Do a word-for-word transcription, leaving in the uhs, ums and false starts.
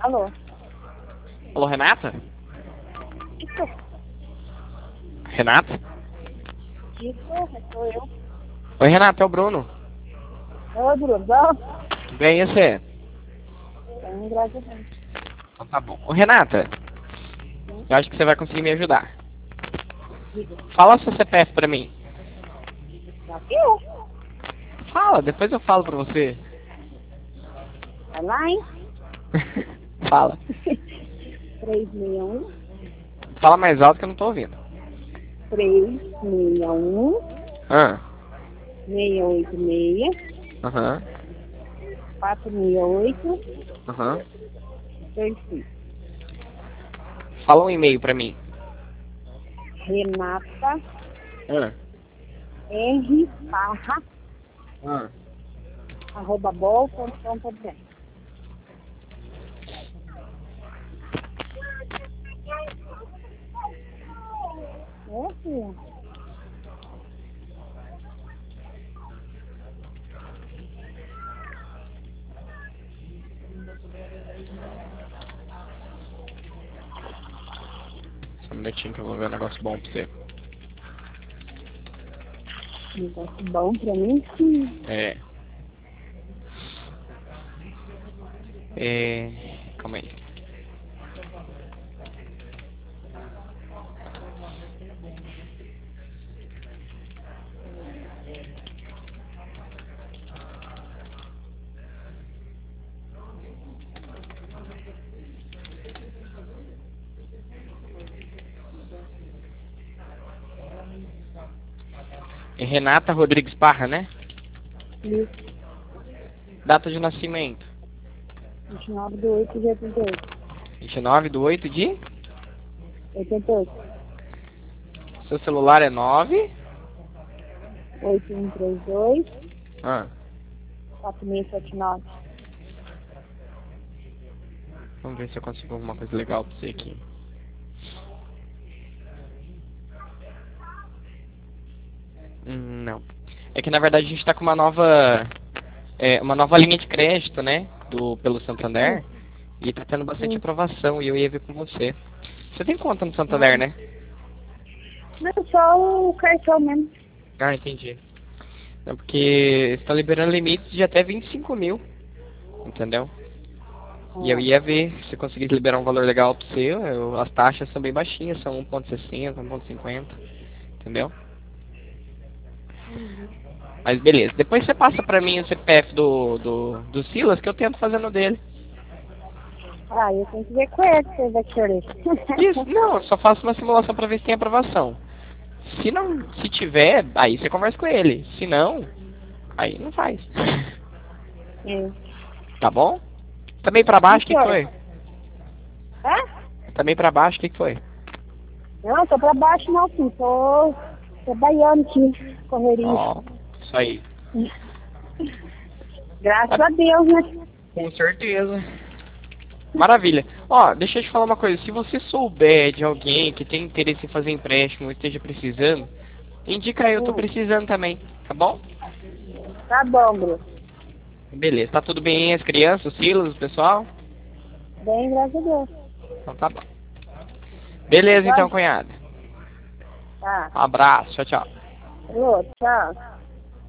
Alô? Alô, Renata? Isso, Renata? isso, sou eu. Oi, Renata, é o Bruno. Ô, Bruno, bom? Tudo bem, e você? Bem, graças a Deus. Então tá bom. Ô, Renata, Sim, eu acho que você vai conseguir me ajudar. diga. Fala seu C P F pra mim. Já viu? Fala, depois eu falo pra você. Vai lá, hein? Fala. três seis um, Fala mais alto que eu não tô ouvindo. três seis um, Ah, seis oito seis, aham, quatro seis oito, aham. três cinco. Fala um e-mail pra mim. Renata Ah, R. Parra, ah. arroba bol ponto com ponto br. É, filha. Só um minutinho que eu vou ver um negócio bom pra você. Negócio bom pra mim. Hum. É. É. Calma aí. É Renata Rodrigues Parra, né? Isso, Data de nascimento. vinte e nove de oito de oitenta e oito. vinte e nove do oito de... oitenta e oito. Seu celular é nove. oito um três dois, Ah, quatro seis sete nove. vamos ver se eu consigo alguma coisa legal pra você aqui. Hum, não. É que na verdade a gente tá com uma nova... É, uma nova linha de crédito, né? Do, pelo Sim, Santander. E tá tendo bastante sim. aprovação e eu ia ver com você. Você tem conta no Santander, Não, né? não, só o cartão mesmo. Ah, entendi. É porque está liberando limites de até vinte e cinco mil, entendeu? E eu Ah, ia ver se eu conseguisse liberar um valor legal pro seu. Eu- as taxas são bem baixinhas, são um ponto sessenta, um ponto cinquenta, entendeu? uhum. Mas beleza. Depois você passa pra mim o C P F do, do, do Silas, que eu tento fazer no dele. Ah, eu tenho que ver com ele que você vai querer. Isso, não, eu só faço uma simulação pra ver se tem aprovação. Se não, se tiver, aí você conversa com ele. Se não, aí não faz. É. Tá bom? Também pra E baixo, o que que senhora? foi? Hã? Também pra baixo, o que que foi? Não, tô pra baixo não, filho. Tô trabalhando aqui, correria. Ó, isso aí. Graças Tá, a Deus, né? com certeza. Maravilha. Ó, deixa eu te falar uma coisa. Se você souber de alguém que tem interesse em fazer empréstimo e esteja precisando, indica aí, eu tô Hum, precisando também, tá bom? tá bom, Bruno. Beleza, tá tudo bem, as crianças, os Silas, o pessoal? Bem, graças a Deus. Então tá bom. Beleza então, Pode? cunhada. Tá. Um abraço, tchau, tchau. Alô, tchau.